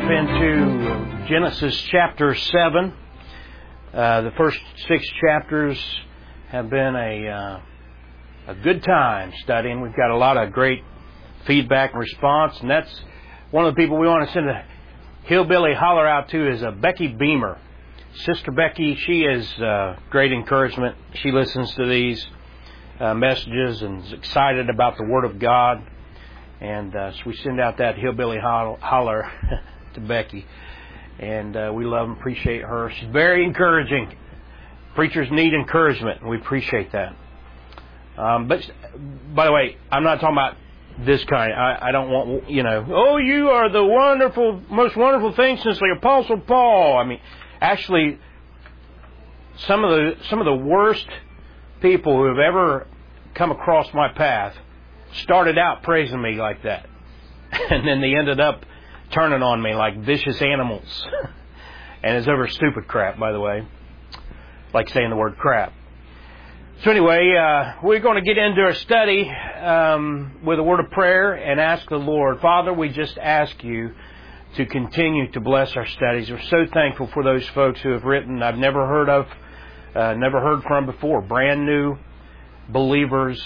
into Genesis chapter 7. The first 6 chapters have been a good time studying. We've got a lot of great feedback and response, and that's one of the people we want to send a hillbilly holler out to is Becky Beamer. Sister Becky, she is great encouragement. She listens to these messages and is excited about the Word of God. And so we send out that hillbilly holler to Becky. And we love and appreciate her. She's very encouraging. Preachers need encouragement, and we appreciate that. But, by the way, I'm not talking about this kind. I don't want, oh, you are the most wonderful thing since the Apostle Paul. I mean, actually, some of the worst people who have ever come across my path started out praising me like that. And then they ended up turning on me like vicious animals. And it's over stupid crap, by the way. Like saying the word crap. So anyway, we're going to get into our study with a word of prayer and ask the Lord. Father, we just ask you to continue to bless our studies. We're so thankful for those folks who have written I've never heard from before. Brand new believers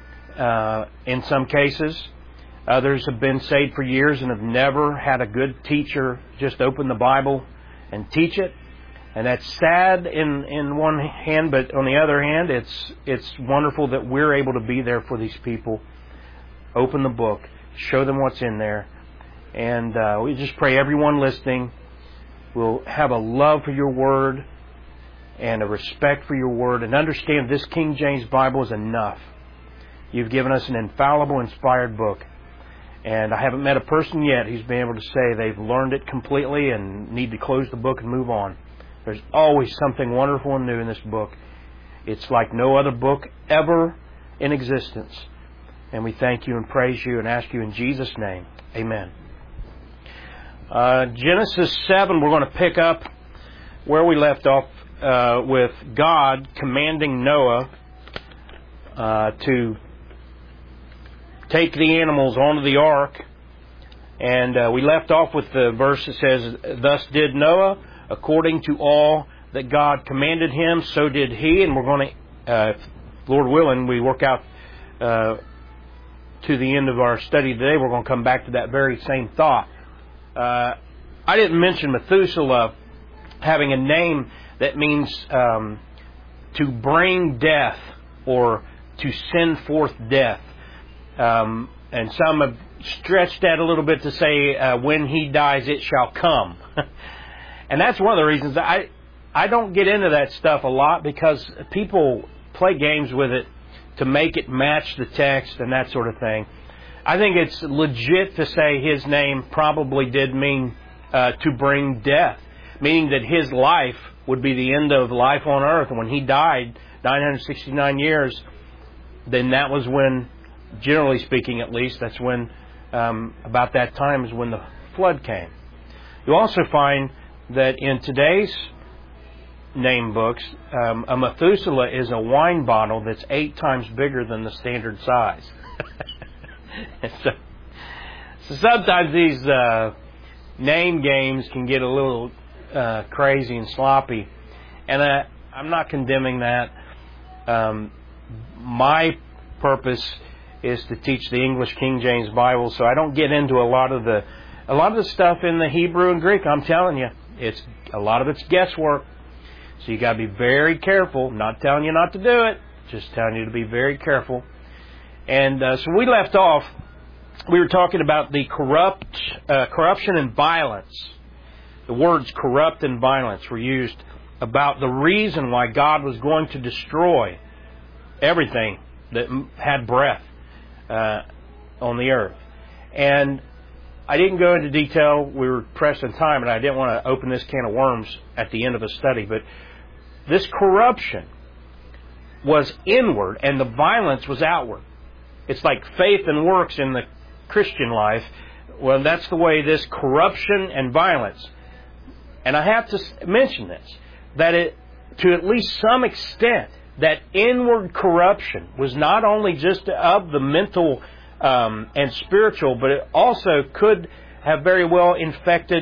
in some cases. Others have been saved for years and have never had a good teacher just open the Bible and teach it. And that's sad in one hand, but on the other hand, it's wonderful that we're able to be there for these people. Open the book, show them what's in there. And we just pray everyone listening will have a love for your Word and a respect for your Word and understand this King James Bible is enough. You've given us an infallible, inspired book. And I haven't met a person yet who's been able to say they've learned it completely and need to close the book and move on. There's always something wonderful and new in this book. It's like no other book ever in existence. And we thank you and praise you and ask you in Jesus' name. Amen. Genesis 7, we're going to pick up where we left off with God commanding Noah to take the animals onto the ark. And we left off with the verse that says, "Thus did Noah, according to all that God commanded him, so did he." And we're going to, Lord willing, we work out to the end of our study today, we're going to come back to that very same thought. I didn't mention Methuselah having a name that means to bring death or to send forth death. And some have stretched that a little bit to say, when he dies, it shall come. And that's one of the reasons that I don't get into that stuff a lot, because people play games with it to make it match the text and that sort of thing. I think it's legit to say his name probably did mean to bring death, meaning that his life would be the end of life on earth. And when he died, 969 years, then that was when, generally speaking at least, that's when, about that time is when the flood came. You also find that in today's name books, a Methuselah is a wine bottle that's 8 times bigger than the standard size. so sometimes these name games can get a little crazy and sloppy, and I'm not condemning that. My purpose is to teach the English King James Bible, so I don't get into a lot of the stuff in the Hebrew and Greek. I'm telling you, a lot of it's guesswork. So you got to be very careful. I'm not telling you not to do it, just telling you to be very careful. And so we left off. We were talking about the corruption and violence. The words corrupt and violence were used about the reason why God was going to destroy everything that had breath on the earth. And I didn't go into detail. We were pressed on time, and I didn't want to open this can of worms at the end of a study. But this corruption was inward, and the violence was outward. It's like faith and works in the Christian life. Well, that's the way this corruption and violence. And I have to mention this, that to at least some extent, that inward corruption was not only just of the mental and spiritual, but it also could have very well infected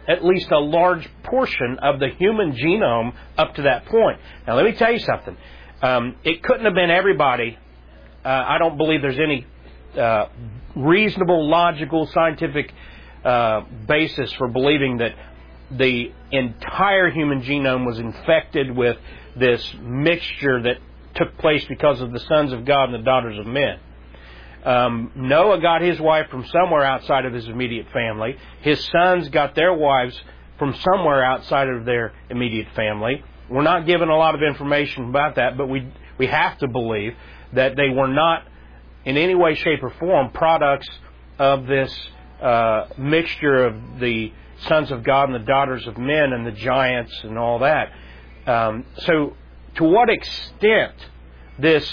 at least a large portion of the human genome up to that point. Now, let me tell you something. It couldn't have been everybody. I don't believe there's any reasonable, logical, scientific basis for believing that the entire human genome was infected with this mixture that took place because of the sons of God and the daughters of men. Noah got his wife from somewhere outside of his immediate family. His sons got their wives from somewhere outside of their immediate family. We're not given a lot of information about that, but we have to believe that they were not in any way, shape, or form products of this mixture of the sons of God and the daughters of men and the giants and all that. So to what extent this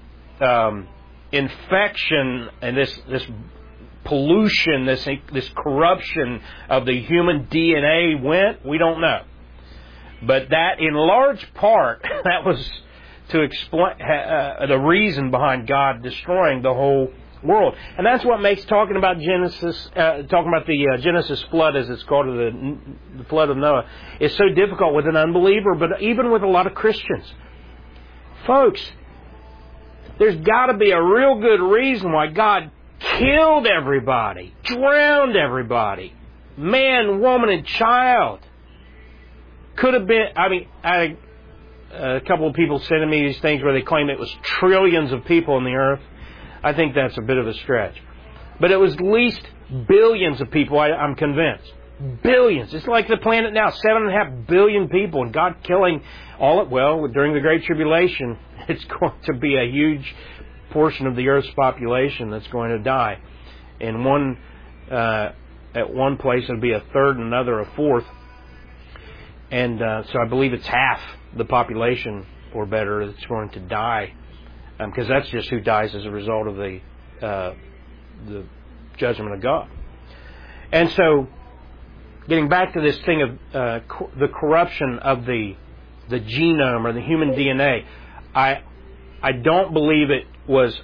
infection and this pollution, this corruption of the human DNA went, we don't know. But that, in large part, that was to explain the reason behind God destroying the whole world. And that's what makes talking about the Genesis flood, as it's called, the flood of Noah, is so difficult with an unbeliever, but even with a lot of Christians. Folks, there's got to be a real good reason why God killed everybody, drowned everybody, man, woman, and child. Could have been, a couple of people sending me these things where they claim it was trillions of people on the earth. I think that's a bit of a stretch. But it was at least billions of people, I'm convinced. Billions. It's like the planet now, 7.5 billion people, and God killing during the Great Tribulation, it's going to be a huge portion of the earth's population that's going to die. And at one place it'll be a third, and another a fourth. And so I believe it's half the population or better that's going to die, because that's just who dies as a result of the judgment of God. And so, getting back to this thing of the corruption of the genome or the human DNA, I don't believe it was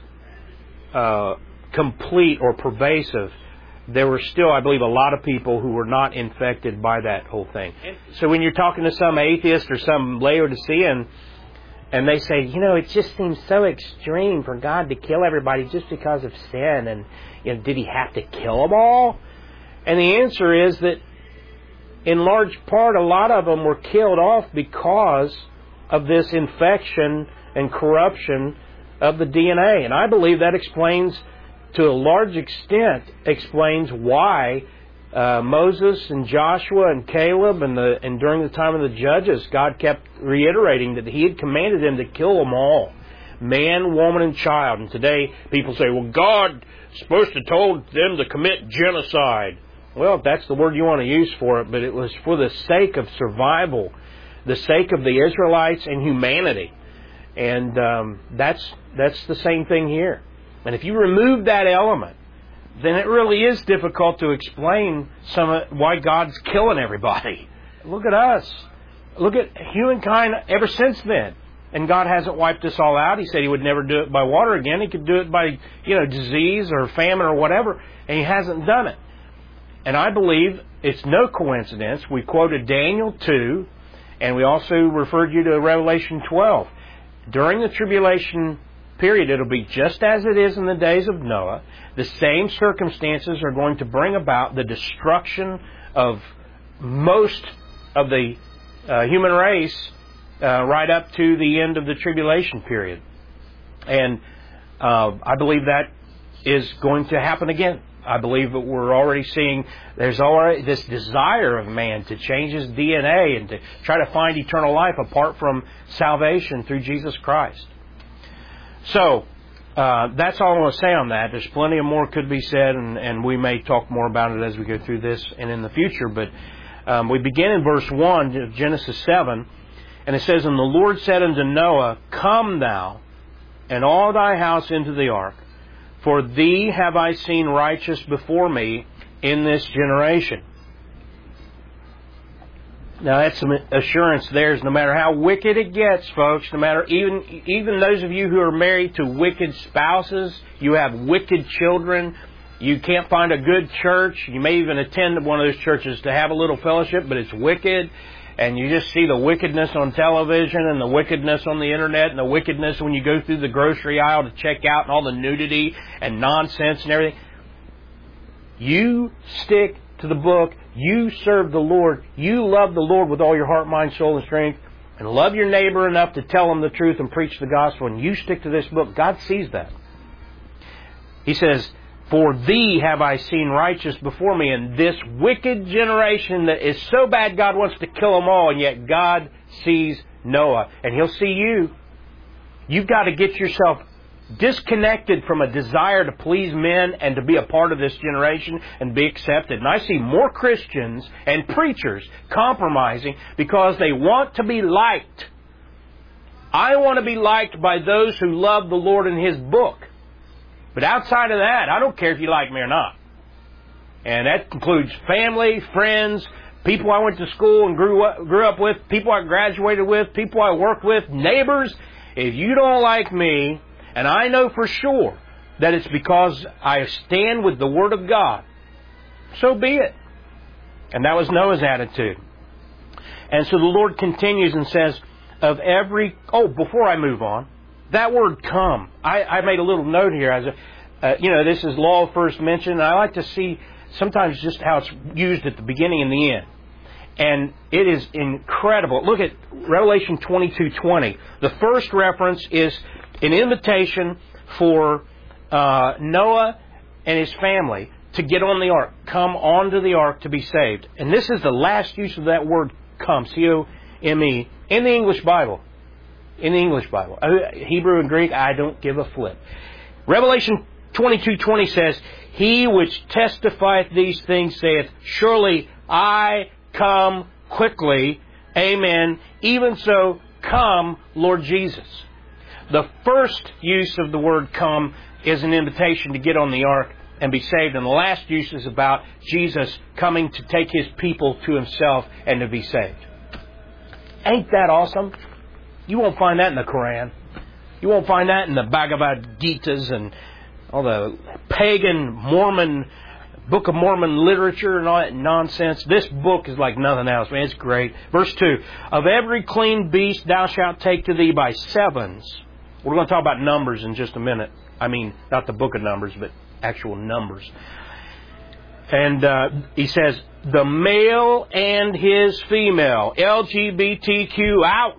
complete or pervasive. There were still, I believe, a lot of people who were not infected by that whole thing. So when you're talking to some atheist or some Laodicean, and they say, it just seems so extreme for God to kill everybody just because of sin, and did He have to kill them all? And the answer is that, in large part, a lot of them were killed off because of this infection and corruption of the DNA. And I believe that explains, to a large extent, why Moses and Joshua and Caleb and during the time of the judges, God kept reiterating that He had commanded them to kill them all, man, woman, and child. And today people say, well, God is supposed to have told them to commit genocide. Well, if that's the word you want to use for it, but it was for the sake of survival, the sake of the Israelites and humanity. And that's the same thing here. And if you remove that element, then it really is difficult to explain why God's killing everybody. Look at us. Look at humankind ever since then. And God hasn't wiped us all out. He said He would never do it by water again. He could do it by, disease or famine or whatever. And He hasn't done it. And I believe it's no coincidence. We quoted Daniel 2, and we also referred you to Revelation 12. During the tribulation period, it'll be just as it is in the days of Noah. The same circumstances are going to bring about the destruction of most of the human race right up to the end of the tribulation period. And I believe that is going to happen again. I believe that we're already seeing there's already this desire of man to change his DNA and to try to find eternal life apart from salvation through Jesus Christ. So, that's all I want to say on that. There's plenty of more could be said, and we may talk more about it as we go through this and in the future. But we begin in verse 1 of Genesis 7, and it says, And the Lord said unto Noah, Come thou, and all thy house into the ark, for thee have I seen righteous before me in this generation. Now that's some assurance there. No matter how wicked it gets, folks, no matter even those of you who are married to wicked spouses, you have wicked children, You can't find a good church. You may even attend one of those churches to have a little fellowship, but it's wicked. And you just see the wickedness on television and the wickedness on the internet and the wickedness when you go through the grocery aisle to check out and all the nudity and nonsense and everything. You stick to the book. You serve the Lord. You love the Lord with all your heart, mind, soul, and strength. And love your neighbor enough to tell them the truth and preach the gospel. And you stick to this book. God sees that. He says, for thee have I seen righteous before me, and this wicked generation that is so bad God wants to kill them all, and yet God sees Noah. And He'll see you. You've got to get yourself disconnected from a desire to please men and to be a part of this generation and be accepted. And I see more Christians and preachers compromising because they want to be liked. I want to be liked by those who love the Lord and His book. But outside of that, I don't care if you like me or not. And that includes family, friends, people I went to school and grew up with, people I graduated with, people I worked with, neighbors. If you don't like me, and I know for sure that it's because I stand with the Word of God, so be it. And that was Noah's attitude. And so the Lord continues and says, before I move on, that word come. I made a little note here. As this is law first mentioned. And I like to see sometimes just how it's used at the beginning and the end. And it is incredible. Look at Revelation 22:20. The first reference is an invitation for Noah and his family to get on the ark. Come onto the ark to be saved. And this is the last use of that word come. C-O-M-E. In the English Bible. In the English Bible. Hebrew and Greek, I don't give a flip. Revelation 22:20 says, He which testifieth these things saith, Surely I come quickly. Amen. Even so, come, Lord Jesus. The first use of the word come is an invitation to get on the ark and be saved. And the last use is about Jesus coming to take His people to Himself and to be saved. Ain't that awesome? You won't find that in the Quran. You won't find that in the Bhagavad Gitas and all the pagan Mormon, Book of Mormon literature and all that nonsense. This book is like nothing else, man. It's great. Verse 2, Of every clean beast thou shalt take to thee by sevens. We're going to talk about numbers in just a minute. I mean, not the book of Numbers, but actual numbers. And he says, the male and his female, LGBTQ out.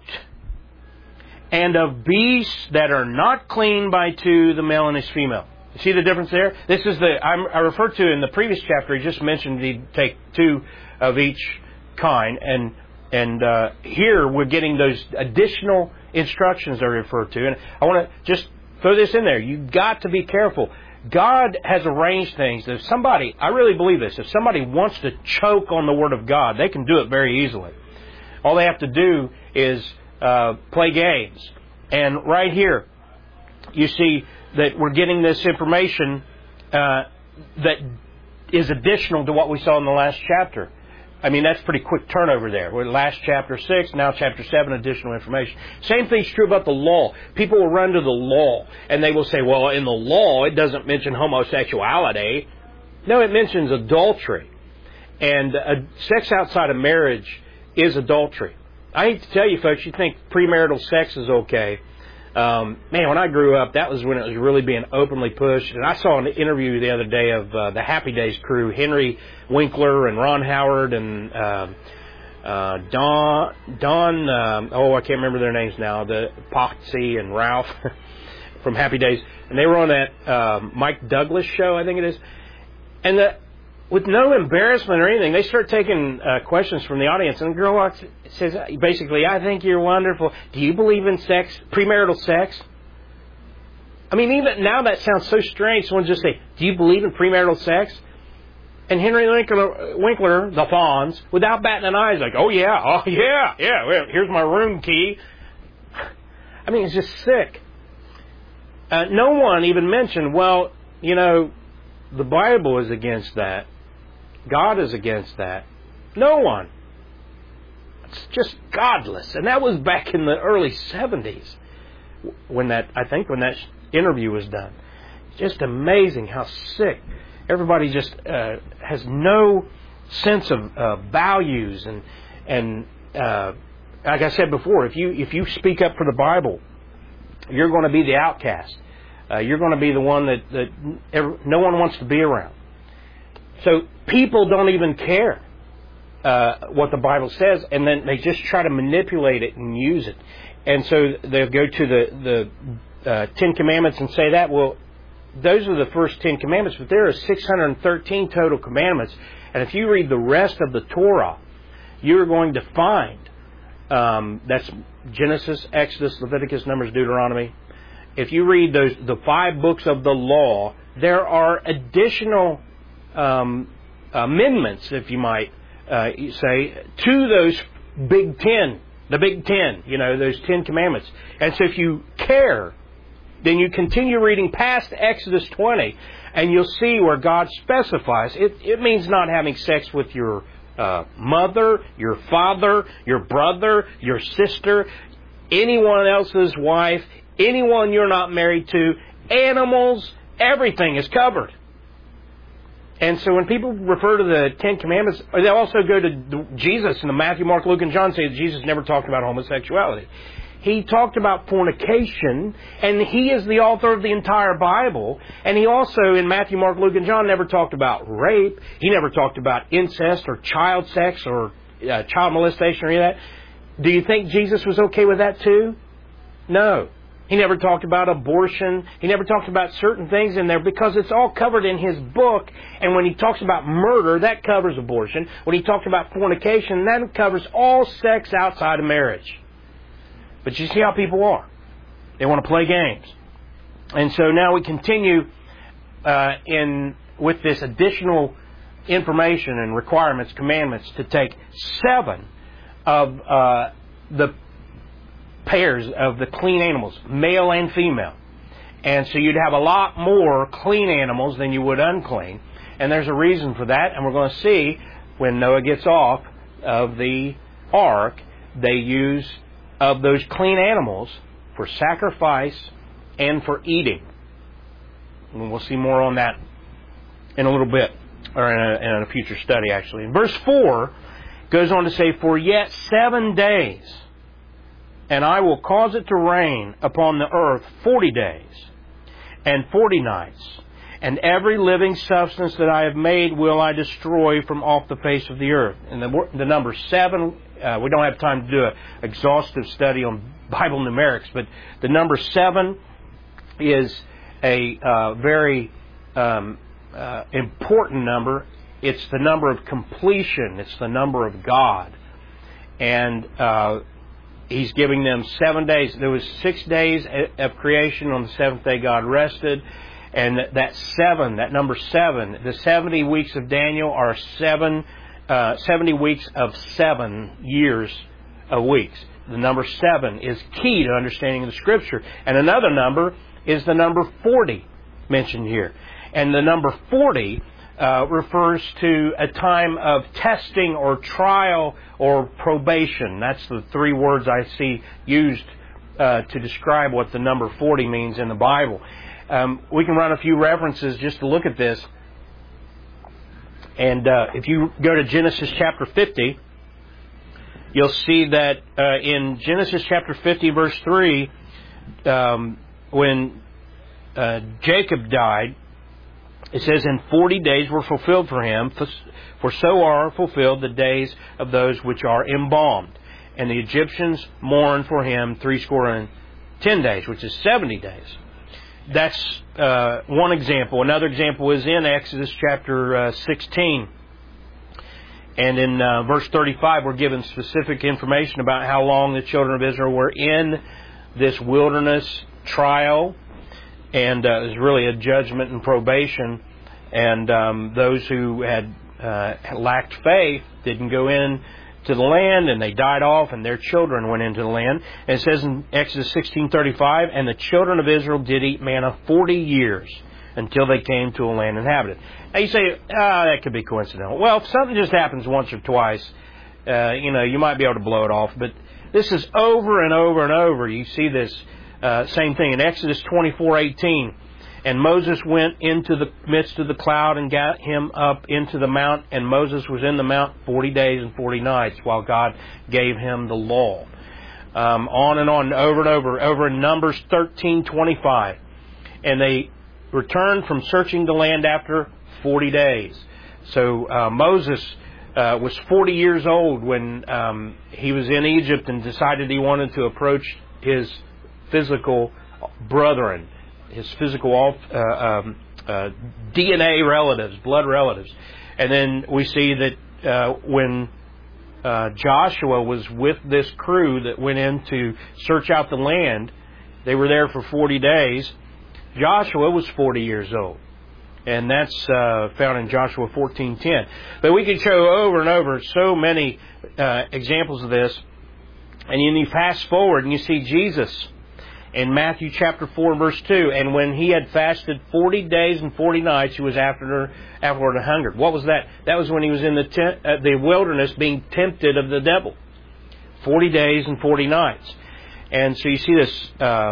And of beasts that are not clean by two, the male and his female. You see the difference there? This is I referred to in the previous chapter, he just mentioned he'd take two of each kind. And here we're getting those additional instructions I referred to. And I want to just throw this in there. You've got to be careful. God has arranged things that if somebody, I really believe this, if somebody wants to choke on the Word of God, they can do it very easily. All they have to do is play games. And right here, you see that we're getting this information that is additional to what we saw in the last chapter. I mean, that's pretty quick turnover there. We're last chapter 6, now chapter 7, additional information. Same thing's true about the law. People will run to the law, and they will say, well, in the law, it doesn't mention homosexuality. No, it mentions adultery. And sex outside of marriage is adultery. I hate to tell you, folks, you think premarital sex is okay. Man, when I grew up, that was when it was really being openly pushed. And I saw an interview the other day of the Happy Days crew, Henry Winkler and Ron Howard and Don, I can't remember their names now, the Potsy and Ralph from Happy Days. And they were on that Mike Douglas show, I think it is. And with no embarrassment or anything, they start taking questions from the audience. And the girl says, basically, I think you're wonderful. Do you believe in sex, premarital sex? I mean, even now that sounds so strange. Someone just say, do you believe in premarital sex? And Henry Winkler, the Fonz, without batting an eye, is like, oh yeah, well, here's my room key. I mean, it's just sick. No one even mentioned, well, you know, the Bible is against that. God is against that. No one. It's just godless. And that was back in the early 70s when that interview was done. Just amazing how sick Everybody just has no sense of values, and like I said before, if you speak up for the Bible, you're going to be the outcast. You're going to be the one that no one wants to be around. So people don't even care what the Bible says, and then they just try to manipulate it and use it. And so they'll go to the Ten Commandments and say that, well, those are the first 10 commandments, but there are 613 total commandments. And if you read the rest of the Torah, you're going to find, that's Genesis, Exodus, Leviticus, Numbers, Deuteronomy. If you read the 5 books of the law, there are additional amendments, if you might say, to those Big Ten, the Big Ten, those 10 commandments. And so if you care, then you continue reading past Exodus 20, and you'll see where God specifies. It means not having sex with your mother, your father, your brother, your sister, anyone else's wife, anyone you're not married to, animals, everything is covered. And so when people refer to the Ten Commandments, they also go to Jesus in the Matthew, Mark, Luke, and John, say that Jesus never talked about homosexuality. He talked about fornication, and He is the author of the entire Bible. And He also, in Matthew, Mark, Luke, and John, never talked about rape. He never talked about incest or child sex or child molestation or any of that. Do you think Jesus was okay with that too? No. He never talked about abortion. He never talked about certain things in there because it's all covered in His book. And when He talks about murder, that covers abortion. When He talked about fornication, that covers all sex outside of marriage. But you see how people are. They want to play games. And so now we continue with this additional information and requirements, commandments, to take 7 of the pairs of the clean animals, male and female. And so you'd have a lot more clean animals than you would unclean. And there's a reason for that. And we're going to see when Noah gets off of the ark, they use of those clean animals for sacrifice and for eating. And we'll see more on that in a little bit, or in a future study, actually. And verse 4 goes on to say, "For yet 7 days, and I will cause it to rain upon the earth 40 days and 40 nights, and every living substance that I have made will I destroy from off the face of the earth." And the number 7, we don't have time to do an exhaustive study on Bible numerics, but the number 7 is a very important number. It's the number of completion. It's the number of God. And He's giving them 7 days. There was 6 days of creation. On the 7th day, God rested. And that number 7, the 70 weeks of Daniel are 70 weeks of 7 years of weeks. The number 7 is key to understanding the Scripture. And another number is the number 40 mentioned here. And the number 40 refers to a time of testing or trial or probation. That's the 3 words I see used to describe what the number 40 means in the Bible. We can run a few references just to look at this. And if you go to Genesis chapter 50, you'll see that in Genesis chapter 50, verse 3, when Jacob died, it says, "And 40 days were fulfilled for him, for so are fulfilled the days of those which are embalmed. And the Egyptians mourned for him 70 days," which is 70 days. That's one example. Another example is in Exodus chapter 16. And in verse 35, we're given specific information about how long the children of Israel were in this wilderness trial. And it was really a judgment and probation. And those who had lacked faith didn't go in to the land, and they died off, and their children went into the land. And it says in Exodus 16:35, "And the children of Israel did eat manna 40 years until they came to a land inhabited." Now you say, that could be coincidental. Well, if something just happens once or twice, you might be able to blow it off. But this is over and over and over. You see this same thing in Exodus 24:18. And Moses went into the midst of the cloud and got him up into the mount, and Moses was in the mount 40 days and 40 nights while God gave him the law. On and on, over and over in Numbers 13:25. And they returned from searching the land after 40 days. So Moses was 40 years old when he was in Egypt and decided he wanted to approach his physical brethren, his physical DNA relatives, blood relatives. And then we see that when Joshua was with this crew that went in to search out the land, they were there for 40 days. Joshua was 40 years old. And that's found in Joshua 14:10. But we could show over and over so many examples of this. And then you fast forward and you see Jesus in Matthew chapter 4 verse 2. And when he had fasted 40 days and 40 nights, he was afterward and hungered. What was that? That was when he was in the wilderness being tempted of the devil. 40 days and 40 nights. And so you see this.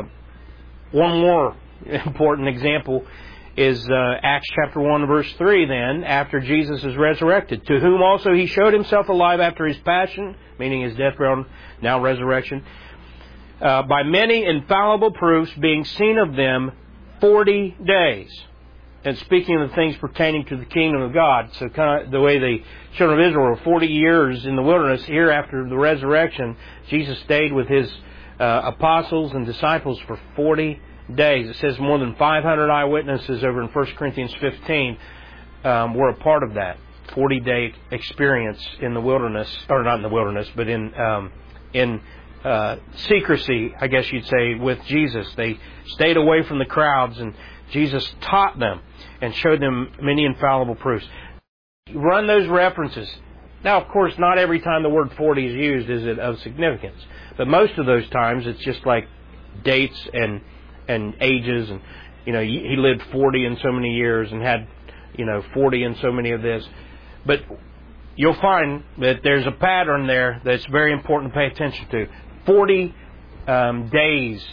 One more important example is Acts chapter 1 verse 3 then, after Jesus is resurrected, to whom also he showed himself alive after his passion, meaning his death, burial, now resurrection, by many infallible proofs, being seen of them 40 days. And speaking of the things pertaining to the kingdom of God, so kind of the way the children of Israel were 40 years in the wilderness, here after the resurrection, Jesus stayed with his apostles and disciples for 40 days. It says more than 500 eyewitnesses over in 1 Corinthians 15 were a part of that 40-day experience in the wilderness, or not in the wilderness, but in secrecy, I guess you'd say, with Jesus. They stayed away from the crowds, and Jesus taught them and showed them many infallible proofs. Run those references. Now, of course, not every time the word 40 is used is it of significance, but most of those times it's just like dates and ages, and he lived 40 in so many years and had 40 in so many of this. But you'll find that there's a pattern there that's very important to pay attention to. 40 days,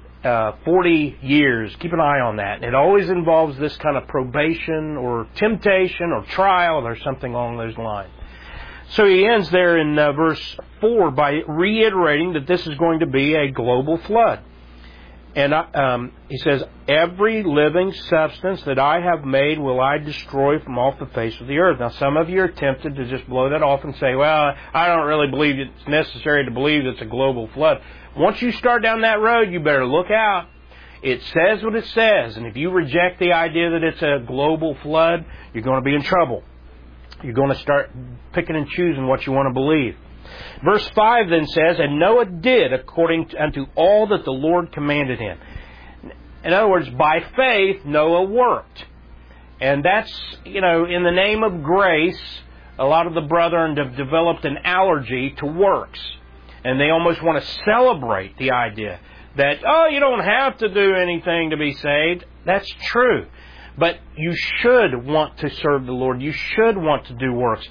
40 years. Keep an eye on that. It always involves this kind of probation or temptation or trial or something along those lines. So he ends there in verse 4 by reiterating that this is going to be a global flood. And he says, every living substance that I have made will I destroy from off the face of the earth. Now, some of you are tempted to just blow that off and say, well, I don't really believe it's necessary to believe it's a global flood. Once you start down that road, you better look out. It says what it says. And if you reject the idea that it's a global flood, you're going to be in trouble. You're going to start picking and choosing what you want to believe. Verse 5 then says, and Noah did according unto all that the Lord commanded him. In other words, by faith, Noah worked. And that's, in the name of grace, a lot of the brethren have developed an allergy to works. And they almost want to celebrate the idea that, you don't have to do anything to be saved. That's true. But you should want to serve the Lord. You should want to do works.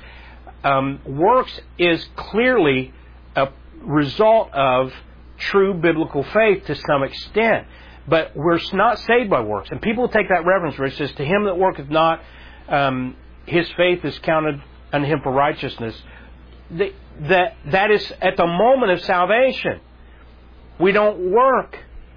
Works is clearly a result of true biblical faith to some extent. But we're not saved by works. And people take that reference where it says, to him that worketh not, his faith is counted unto him for righteousness. That is at the moment of salvation. We don't work.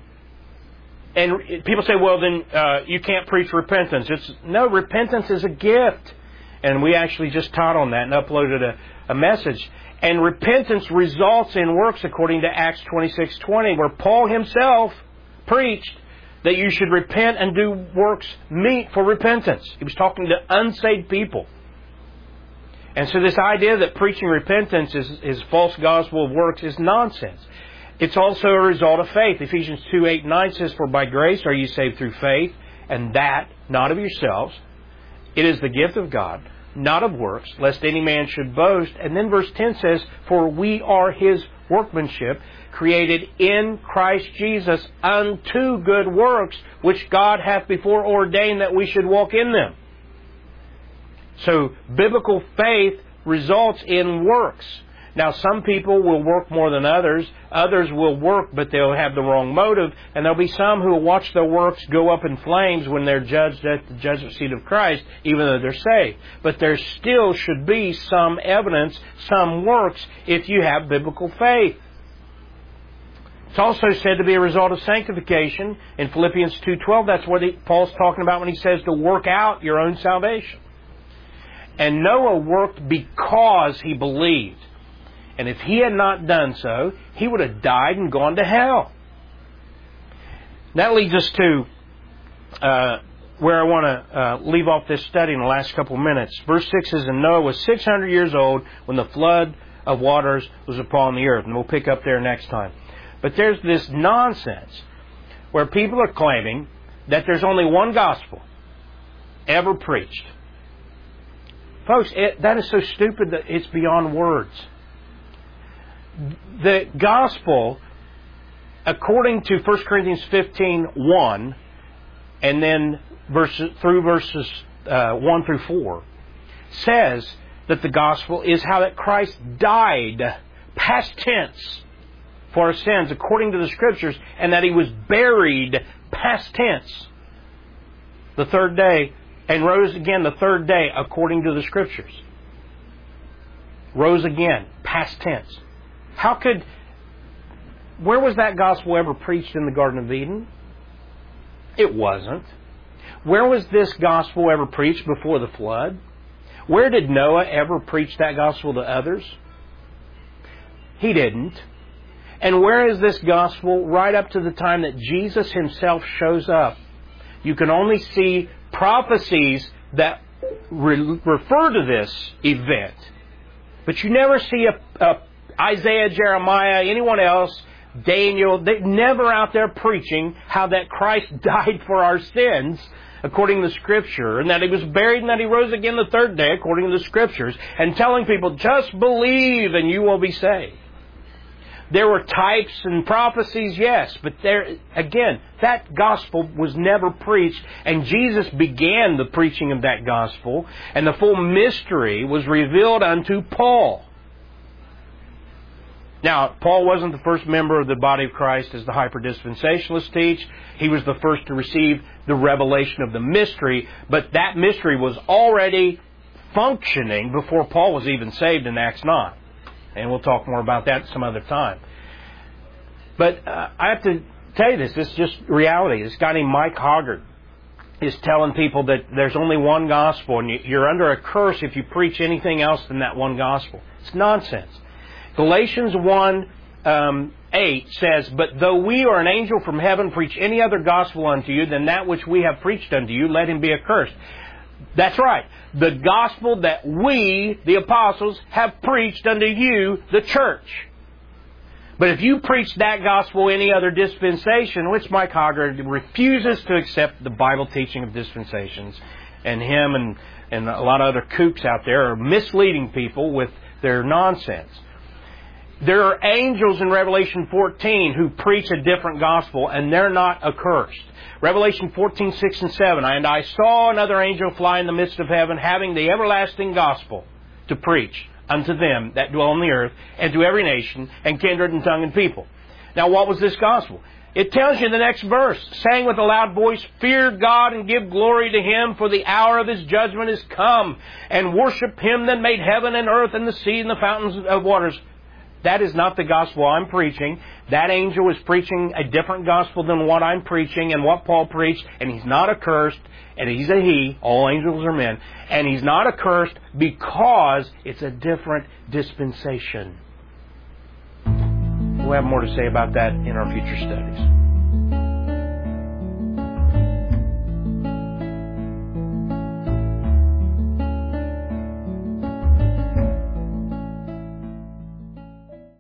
And people say, well, then you can't preach repentance. No, repentance is a gift. And we actually just taught on that and uploaded a message. And repentance results in works according to Acts 26:20, where Paul himself preached that you should repent and do works meet for repentance. He was talking to unsaved people. And so this idea that preaching repentance is false gospel of works is nonsense. It's also a result of faith. Ephesians 2:8-9 says, for by grace are you saved through faith, and that not of yourselves. It is the gift of God, not of works, lest any man should boast. And then verse 10 says, for we are his workmanship, created in Christ Jesus unto good works, which God hath before ordained that we should walk in them. So biblical faith results in works. Now, some people will work more than others. Others will work, but they'll have the wrong motive. And there'll be some who will watch their works go up in flames when they're judged at the judgment seat of Christ, even though they're saved. But there still should be some evidence, some works, if you have biblical faith. It's also said to be a result of sanctification. In Philippians 2:12, that's what Paul's talking about when he says to work out your own salvation. And Noah worked because he believed. And if he had not done so, he would have died and gone to hell. That leads us to where I want to leave off this study in the last couple of minutes. Verse 6 says, and Noah was 600 years old when the flood of waters was upon the earth. And we'll pick up there next time. But there's this nonsense where people are claiming that there's only one gospel ever preached. Folks, that is so stupid that it's beyond words. The gospel, according to 1 Corinthians 15:1, and then through verses 1 through 4, says that the gospel is how that Christ died, past tense, for our sins, according to the Scriptures, and that He was buried, past tense, the third day, and rose again the third day, according to the Scriptures. Rose again, past tense. Where was that gospel ever preached in the Garden of Eden? It wasn't. Where was this gospel ever preached before the flood? Where did Noah ever preach that gospel to others? He didn't. And where is this gospel right up to the time that Jesus Himself shows up? You can only see prophecies that refer to this event. But you never see Isaiah, Jeremiah, anyone else, Daniel, they're never out there preaching how that Christ died for our sins, according to the Scripture, and that He was buried and that He rose again the third day, according to the Scriptures, and telling people, just believe and you will be saved. There were types and prophecies, yes, but that gospel was never preached, and Jesus began the preaching of that gospel, and the full mystery was revealed unto Paul. Now, Paul wasn't the first member of the body of Christ as the hyper-dispensationalists teach. He was the first to receive the revelation of the mystery, but that mystery was already functioning before Paul was even saved in Acts 9. And we'll talk more about that some other time. But I have to tell you this is just reality. This guy named Mike Hoggart is telling people that there's only one gospel, and you're under a curse if you preach anything else than that one gospel. It's nonsense. Galatians 1:8 says, but though we or an angel from heaven preach any other gospel unto you than that which we have preached unto you, let him be accursed. That's right. The gospel that we, the apostles, have preached unto you, the church. But if you preach that gospel any other dispensation, which Mike Hoggart refuses to accept the Bible teaching of dispensations, and him and a lot of other kooks out there are misleading people with their nonsense. There are angels in Revelation 14 who preach a different gospel, and they're not accursed. Revelation 14:6 and 7, and I saw another angel fly in the midst of heaven, having the everlasting gospel to preach unto them that dwell on the earth, and to every nation, and kindred, and tongue, and people. Now, what was this gospel? It tells you in the next verse, saying with a loud voice, fear God and give glory to Him, for the hour of His judgment is come, and worship Him that made heaven and earth and the sea and the fountains of waters. That is not the gospel I'm preaching. That angel is preaching a different gospel than what I'm preaching and what Paul preached, and he's not accursed, and he's a he, all angels are men, and he's not accursed because it's a different dispensation. We'll have more to say about that in our future studies.